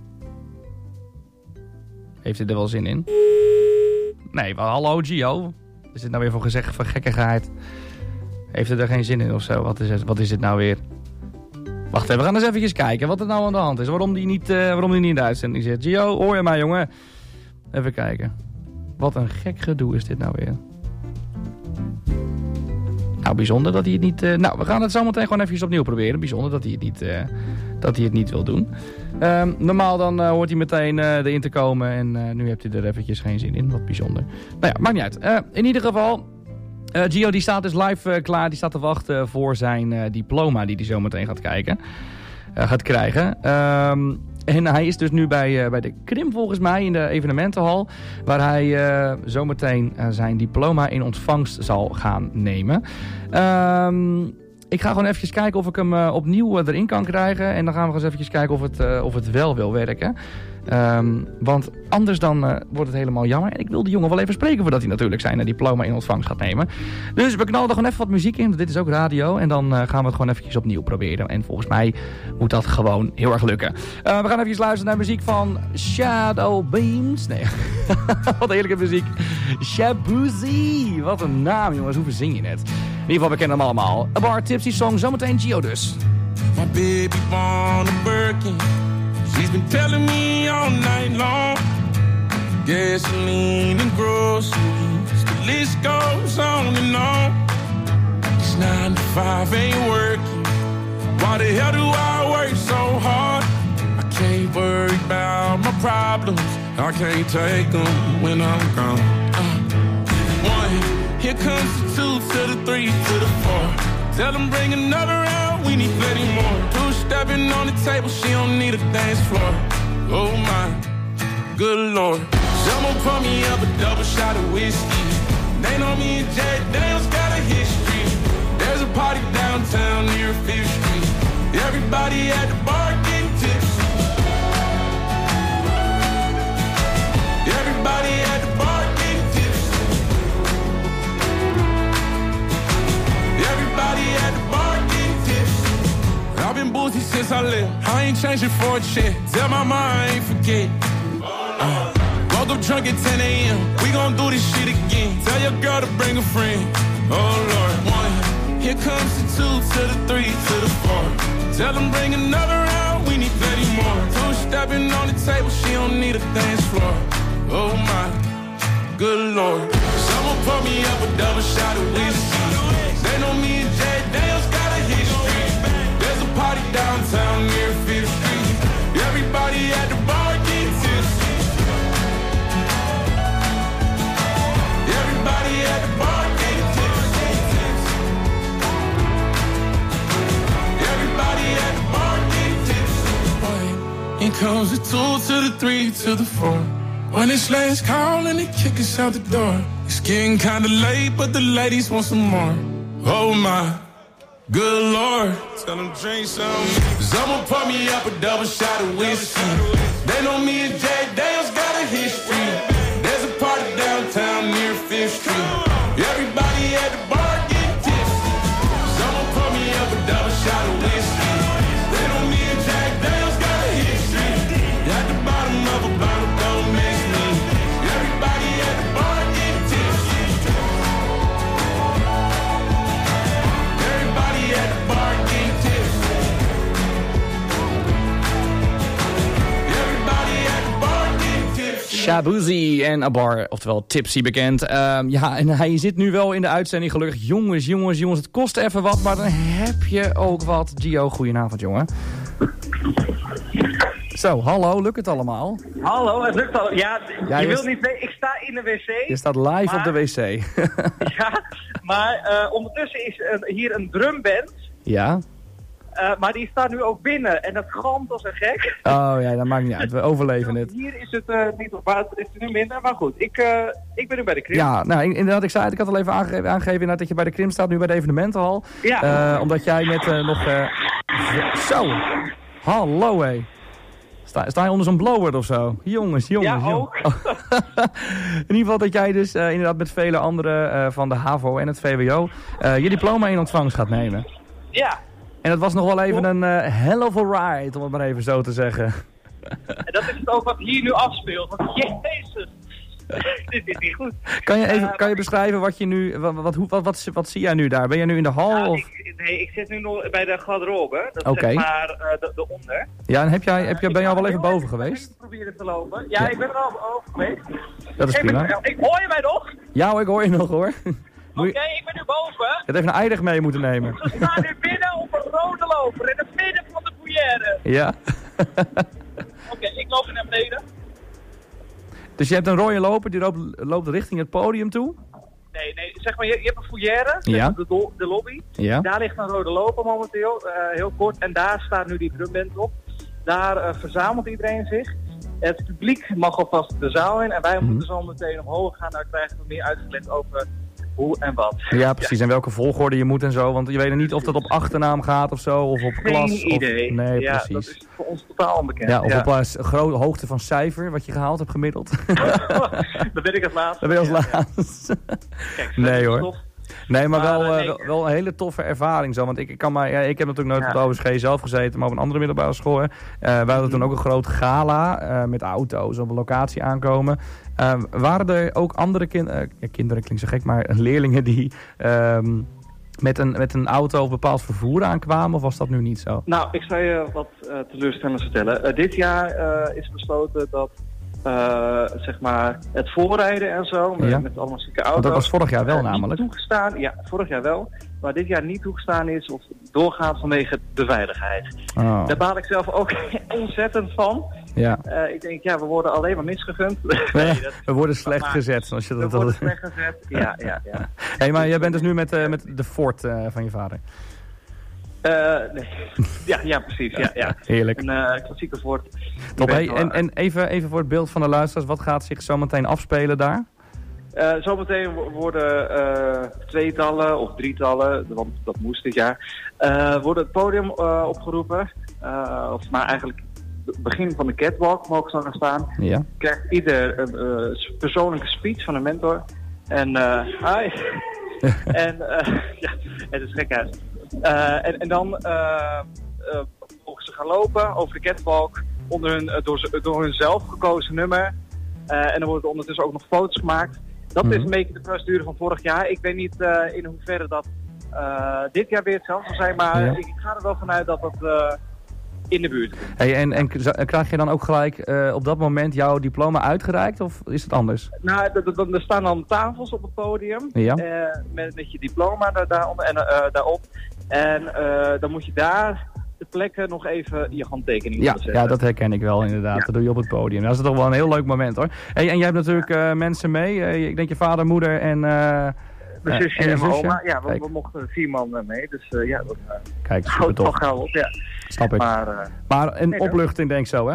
Heeft hij er wel zin in? Nee, maar hallo Gio. Wat is dit nou weer voor gezegd van gekkigheid? Heeft hij er geen zin in of zo? Wat is het, wat is het nou weer? Wacht even, we gaan eens even kijken wat er nou aan de hand is. Waarom die niet, uh, waarom die niet in de uitzending zit. Gio, hoor je mij jongen? Even kijken. Wat een gek gedoe is dit nou weer. Nou, bijzonder dat hij het niet... Uh, nou, we gaan het zo meteen gewoon even opnieuw proberen. Bijzonder dat hij het niet, uh, dat hij het niet wil doen. Um, normaal dan uh, hoort hij meteen uh, erin te komen. En uh, nu heeft hij er eventjes geen zin in. Wat bijzonder. Nou ja, maakt niet uit. Uh, in ieder geval... Uh, Gio die staat dus live uh, klaar. Die staat te wachten voor zijn uh, diploma die hij zo meteen gaat kijken. Uh, gaat krijgen. Um, en hij is dus nu bij, uh, bij de Krim volgens mij in de evenementenhal. Waar hij uh, zometeen uh, zijn diploma in ontvangst zal gaan nemen. Um, ik ga gewoon even kijken of ik hem uh, opnieuw uh, erin kan krijgen. En dan gaan we eens even kijken of het, uh, of het wel wil werken. Um, want anders dan uh, wordt het helemaal jammer. En ik wil de jongen wel even spreken voordat hij natuurlijk zijn diploma in ontvangst gaat nemen. Dus we knallen er gewoon even wat muziek in. Dit is ook radio. En dan uh, gaan we het gewoon eventjes opnieuw proberen. En volgens mij moet dat gewoon heel erg lukken. Uh, we gaan even luisteren naar muziek van Shadow Beams. Nee, wat heerlijke muziek. Shabuzi. Wat een naam, jongens. Hoe verzin je het? In ieder geval, we kennen hem allemaal. A Bar Tipsy Song. Zometeen Gio dus. My baby born a Birkin. She's been telling me all night long. Gasoline and groceries. The list goes on and on. It's nine to five ain't working. Why the hell do I work so hard? I can't worry about my problems. I can't take them when I'm gone. Uh, one, here comes the two to the three to the four. Tell them bring another round, we need plenty more. Two stepping on the table, she don't need a dance floor. Oh my, good lord. Someone pour me up a double shot of whiskey. They know me and Jack Daniels got a history. There's a party downtown near Fifth Street. Everybody at the bar getting tipsy. Everybody at the bar getting tipsy. Everybody at the bar getting tipsy. I've been boozy since I left. I ain't changing for a check. Tell my mom I ain't forget. Uh, woke up drunk at ten a.m. We gon' do this shit again. Tell your girl to bring a friend. Oh Lord, one. Here comes the two to the three to the four. Tell them bring another round. We need plenty more. Two stepping on the table. She don't need a dance floor. Oh my, good lord. Someone pour me up a double shot of whiskey. They know me and Jack Daniels got a history. There's a party downtown near Fifth Street. Everybody at the bar getting tipsy. Everybody at the bar getting tipsy. Everybody at the bar getting tipsy. In comes the two to the three to the four. When it's last call and they kick us out the door. It's getting kinda late, but the ladies want some more. Oh my, good lord. Tell them drink some. Someone pour me up a double shot of whiskey. They know me and Jack Daniels got a history. There's a party downtown near Fifth Street. Everybody at the bar getting tipsy. Someone pour me up a double shot of whiskey. They know me and Jack Daniels got a history. At the bottom of a bottle, don't miss me. Everybody at the bar getting tipsy. Everybody at the bar getting tipsy. Everybody at the bar getting tipsy. Shabuzi en A Bar, oftewel Tipsy bekend. Uh, ja, en hij zit nu wel in de uitzending gelukkig. Jongens, jongens, jongens, het kost even wat, maar dan heb je ook wat. Gio, goedenavond, jongen. Zo, hallo, lukt het allemaal? Hallo, het lukt al. Ja, Ja, je je wilt st- niet weten, ik sta in de wc. Je staat live maar- op de wc. Ja, maar uh, ondertussen is uh, hier een drumband. Ja? Uh, maar die staat nu ook binnen en dat galmt als een gek. Oh ja, dat maakt niet uit. We overleven het. Hier is het uh, niet op water, is het nu minder. Maar goed, ik, uh, ik ben nu bij de krim. Ja, nou inderdaad, ik zei het, ik had al even aangegeven, aangegeven inderdaad dat je bij de Krim staat, nu bij de evenementenhal. Ja. Uh, omdat jij net uh, nog... Uh, zo, hallo hé. Sta, sta je onder zo'n blower of zo? Jongens, jongens, Ja, jongens. ook. Oh. In ieder geval dat jij dus uh, inderdaad met vele anderen uh, van de HAVO en het V W O uh, je diploma in ontvangst gaat nemen. Ja, En dat was nog wel even een uh, hell of a ride, om het maar even zo te zeggen. en dat is het ook wat hier nu afspeelt. Want jezus, dit is niet goed. Kan je even Uh, kan je beschrijven wat je nu, wat, wat, wat, wat, wat, wat zie jij nu daar? Ben jij nu in de hal? Nou, of? ik, nee, ik zit nu nog bij de garderobe. Dat is Oké. zeg maar uh, de, de onder. Ja, en heb jij, heb jij, ben je al wel even boven Ik geweest? proberen te lopen. Ja, Ja. ik ben er al over geweest. Dat is Ik, ben, prima. ik hoor je mij nog? Ja hoor, ik hoor je nog hoor. Oké, Moet je, ik ben nu boven. je had even een eindig mee moeten nemen. We staan nu binnen op een rode loper in het midden van de foyer. Ja. Oké, ik loop naar beneden. Dus je hebt een rode loper die loopt, loopt richting het podium toe? Nee, nee, zeg maar, je, je hebt een foyer, Ja. de, do- de lobby. Ja. Daar ligt een rode loper momenteel, uh, heel kort. En daar staat nu die drumband op. Daar uh, verzamelt iedereen zich. Het publiek mag alvast de zaal in. En wij Mhm. moeten zo meteen omhoog gaan. Daar krijgen we meer uitgelegd over hoe en wat. Ja, precies. Ja. En welke volgorde je moet en zo. Want je weet niet of dat op achternaam gaat of zo. Of op Geen klas. idee. Of... Nee, ja, precies. dat is voor ons totaal onbekend. Ja, of ja. op een grote hoogte van cijfer wat je gehaald hebt gemiddeld. Dan ben ik als laatste. Dan ben je als ja, laatste. Ja. Kijk, nee hoor. Stof. Nee, maar, maar wel, uh, nee, wel, wel een hele toffe ervaring zo. Want ik, ik, kan maar, ja, ik heb natuurlijk nooit ja. op de O S G zelf gezeten, maar op een andere middelbare school. Hè. Uh, wij hadden mm. toen ook een groot gala uh, met auto's op een locatie aankomen. Uh, waren er ook andere kinderen, uh, ja, kinderen klinkt zo gek, maar leerlingen die um, met, een, met een auto of bepaald vervoer aankwamen? Of was dat nu niet zo? Nou, ik zal je wat uh, teleurstellend vertellen. Uh, dit jaar uh, is besloten dat Uh, zeg maar het voorrijden en zo, met, ja. met allemaal zieke auto's. Want dat was vorig jaar wel uh, namelijk. Niet toegestaan, ja, vorig jaar wel. Maar dit jaar niet toegestaan is of doorgaat vanwege de veiligheid. Oh. Daar baal ik zelf ook ontzettend van. Ja. Uh, ik denk, ja, we worden alleen maar misgegund. Nee, nee, dat, we worden slecht maar, gezet. Als je we dat worden dat... slecht gezet, ja, ja, ja. Hey, maar jij bent dus nu met, uh, met de Ford uh, van je vader. Uh, nee. ja, ja, precies. Ja, ja. Heerlijk. Een uh, klassieke Ford. Top. Hey, en en even, even voor het beeld van de luisteraars, wat gaat zich zometeen afspelen daar? Uh, zometeen worden uh, tweetallen of drietallen, want dat moest dit jaar, uh, worden het podium uh, opgeroepen. Uh, of maar eigenlijk het begin van de catwalk mogen ze gaan staan. Ja. Krijgt ieder een uh, persoonlijke speech van een mentor. En uh, hi. en uh, ja, het is gekhuis. Uh, en, en dan uh, uh, mogen ze gaan lopen over de catwalk onder hun, uh, door, door hun zelf gekozen nummer. Uh, en dan worden er ondertussen ook nog foto's gemaakt. Dat mm-hmm. is een beetje de procedure van vorig jaar. Ik weet niet uh, in hoeverre dat uh, dit jaar weer hetzelfde zal zijn, maar ja. ik, ik ga er wel vanuit dat dat uh, in de buurt komt. Hey, en, en krijg je dan ook gelijk uh, op dat moment jouw diploma uitgereikt of is het anders? Nou, d- d- er staan dan tafels op het podium ja. uh, met, met je diploma daar, daaronder en uh, daarop. En uh, dan moet je daar de plekken nog even je handtekening ja, zetten. Ja, dat herken ik wel inderdaad. Ja. Dat doe je op het podium. Dat is toch wel een heel leuk moment hoor. Hey, en jij hebt natuurlijk uh, mensen mee. Uh, ik denk je vader, moeder en... Uh, mijn zusje en, en mijn zusje. oma. Ja, we, we mochten vier man mee. Dus uh, ja, dat uh, Kijk, super tof. Gauw op, ja. Snap ik. Maar, uh, maar een nee, opluchting denk ik zo hè?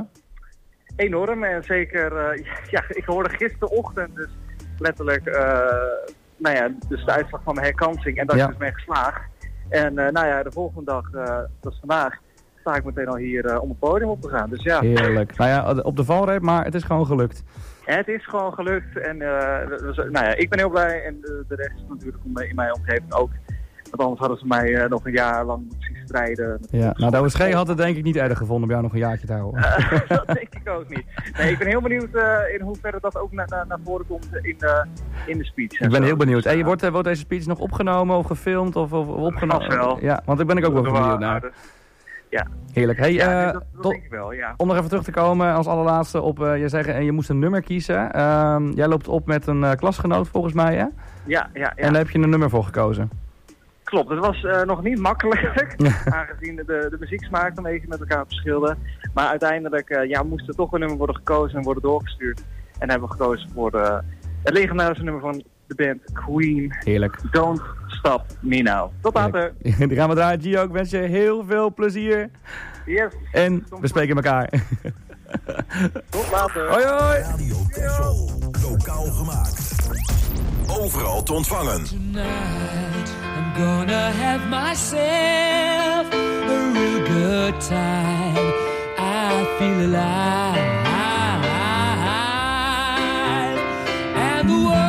Enorm. En zeker, uh, ja, ik hoorde gisterochtend dus letterlijk, uh, nou ja, dus de uitslag van mijn herkansing. En daar ja. is dus mee geslaagd. En uh, nou ja, de volgende dag, uh, dat is vandaag, sta ik meteen al hier uh, om het podium op te gaan. Dus ja. Heerlijk. Nou ja, op de valreep, maar het is gewoon gelukt. Het is gewoon gelukt. En uh, dus, nou ja, ik ben heel blij. En de, de rest natuurlijk in mijn omgeving ook. Want anders hadden ze mij uh, nog een jaar lang moeten strijden. Ja, nou de O S G had het denk ik niet erg gevonden om jou nog een jaartje te houden. Uh, dat denk ik ook niet. Nee, ik ben heel benieuwd uh, in hoeverre dat ook naar, naar, naar voren komt in de, in de speech. Ik ben zo. heel benieuwd. Hey, wordt, wordt deze speech nog opgenomen of gefilmd of, of opgenomen? Wel. Ja, want ik ben ik ook wel benieuwd naar. Ja. Heerlijk. Hey, ja, uh, dat, dat tot, denk ik wel, ja. Om nog even terug te komen als allerlaatste op, uh, je zegt, uh, je moest een nummer kiezen. Uh, jij loopt op met een uh, klasgenoot volgens mij, hè? Ja, ja, ja. En daar heb je een nummer voor gekozen. Klopt, het was uh, nog niet makkelijk, aangezien de, de muzieksmaak een beetje met elkaar verschilde. Maar uiteindelijk uh, ja, moest er toch een nummer worden gekozen en worden doorgestuurd. En hebben we gekozen voor de, het legendarische nummer van de band Queen. Heerlijk. Don't Stop Me Now. Tot later. Die gaan we draaien, Gio. Ik wens je heel veel plezier. Yes. En we spreken elkaar. Tot later. Hoi hoi. Radio Texel. Lokaal gemaakt. Overal te ontvangen. Tonight I'm gonna have myself a real good time. I feel alive. And the world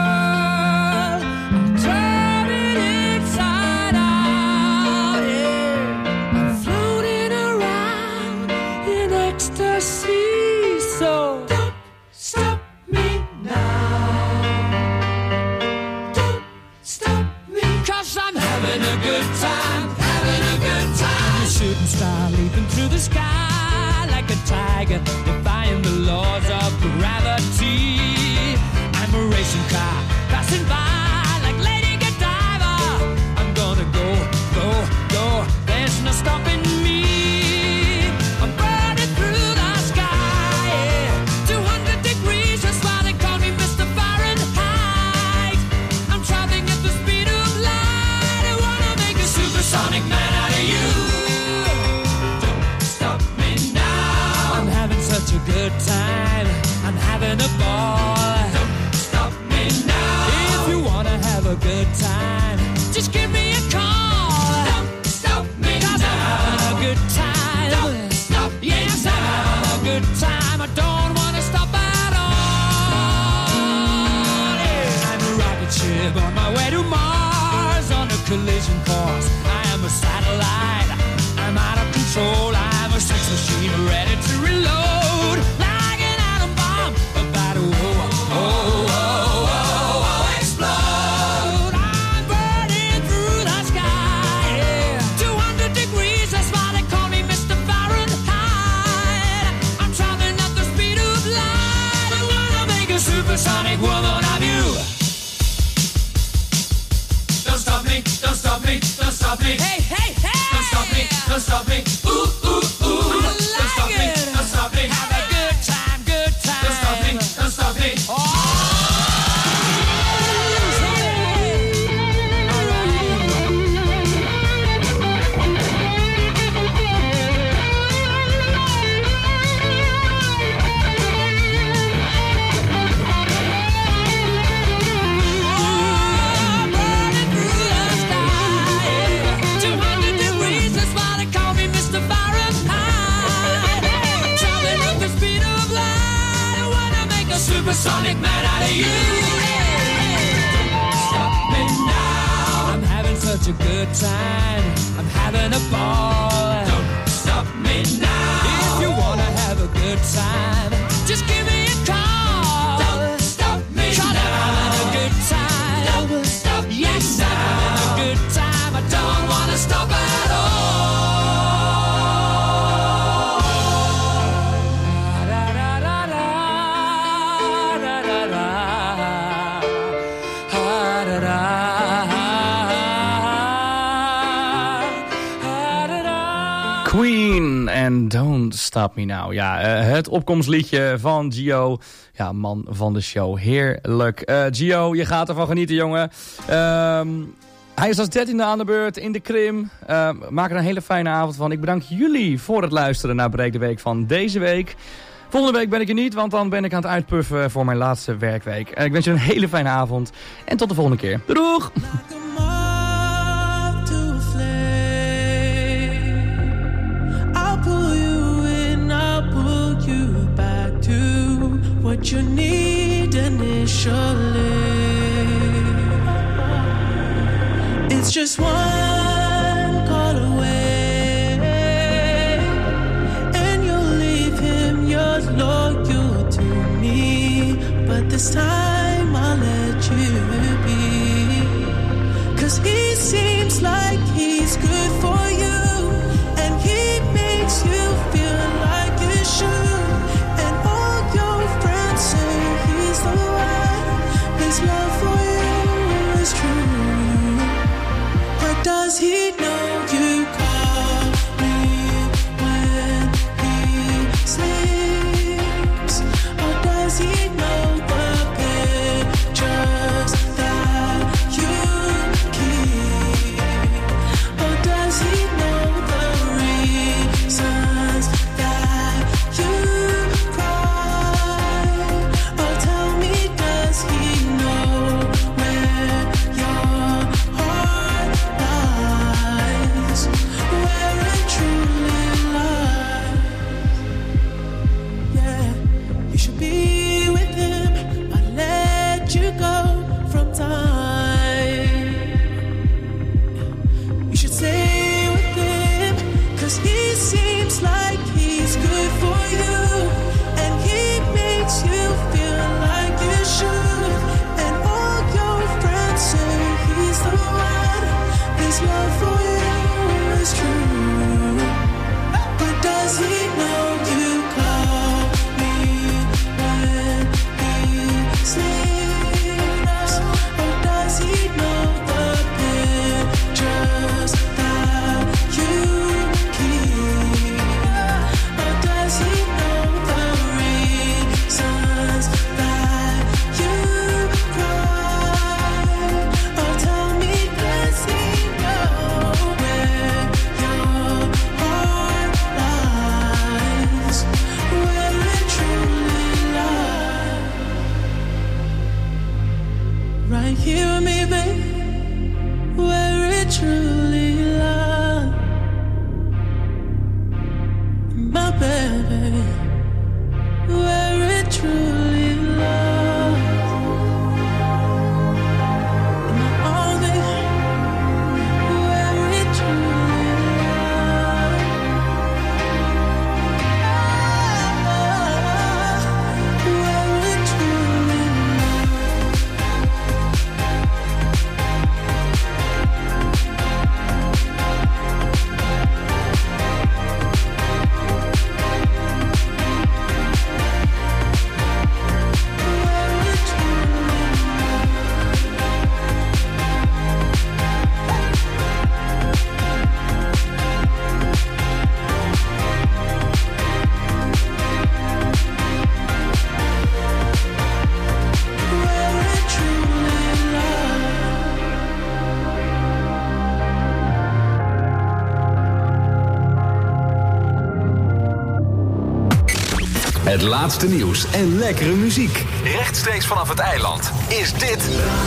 I'm turning inside out. Yeah. I'm floating around in ecstasy. So don't stop me now. Don't stop me. Cause I'm having a good time. Having a good time. A shooting star leaping through the sky like a tiger, defying the laws of gravity. I'm a racing car passing by like Lady Godiva. I'm gonna go, go, go. There's no stopping me. I'm burning through the sky, yeah. two hundred degrees, that's why they call me Mister Fahrenheit. I'm traveling at the speed of light. I wanna make a supersonic man out of you. Don't stop me now. I'm having such a good time. I'm having a ball. Don't stop me now. If you wanna have a good time, just give me a call. Don't stop me now. I'm having a good time. Don't stop me yes, now. I'm having a good time. I don't want to stop at all. Yeah. I'm a rocket ship on my way to Mars on a collision course. I am a satellite. I'm out of control. I'm a sex machine ready to reload. Like an atom bomb about to oh, oh, oh, oh, oh, explode. I'm burning through the sky. Yeah. two hundred degrees, that's why they call me Mister Fahrenheit. I'm traveling at the speed of light. I wanna make a supersonic woman of you. Don't stop me, don't stop me, don't stop me. Hey, hey, hey! Don't stop me, don't stop me. Ooh, ooh, ooh. I like don't stop it. me, don't stop me. Have a good time, good time. Don't stop me, don't stop me. Oh! Supersonic man out of you. Stop me now. I'm having such a good time. I'm having a ball. Don't stop me now. If you wanna have a good time, just give me a call. Don't stop me now. I'm having a good time. Don't stop me yes, now. I'm having a good time. I don't wanna stop at all. Queen en Don't Stop Me Now. Ja, uh, het opkomstliedje van Gio. Ja, man van de show. Heerlijk. Uh, Gio, je gaat ervan genieten, jongen. Um, hij is als dertiende aan de beurt in de Krim. Uh, maak er een hele fijne avond van. Ik bedank jullie voor het luisteren naar Breek de Week van deze week. Volgende week ben ik er niet, want dan ben ik aan het uitpuffen voor mijn laatste werkweek. Uh, ik wens je een hele fijne avond en tot de volgende keer. Doeg! What you need initially. It's just one call away, and you'll leave him. You're loyal to me, but this time I'll let you be. 'Cause he seems like he's good for you, and he makes you feel like you should. His love for you is true, but does he know you call me when he sleeps, or does he know the pictures that you keep? truly love my baby, very truly love. My only, very truly love. Very truly Het laatste nieuws en lekkere muziek. Rechtstreeks vanaf het eiland is dit...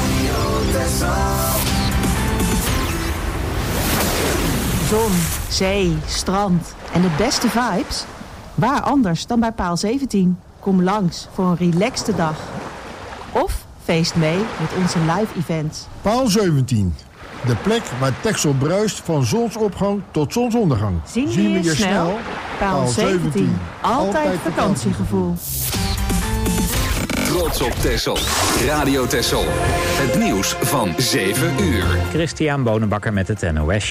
Zon, zee, strand en de beste vibes? Waar anders dan bij Paal zeventien? Kom langs voor een relaxte dag. Of feest mee met onze live events. Paal zeventien. De plek waar Texel bruist van zonsopgang tot zonsondergang. Zien we je snel? Paal zeventien. Altijd vakantiegevoel. Trots op Texel. Radio Texel. Het nieuws van zeven uur. Christian Bonenbakker met het N O S.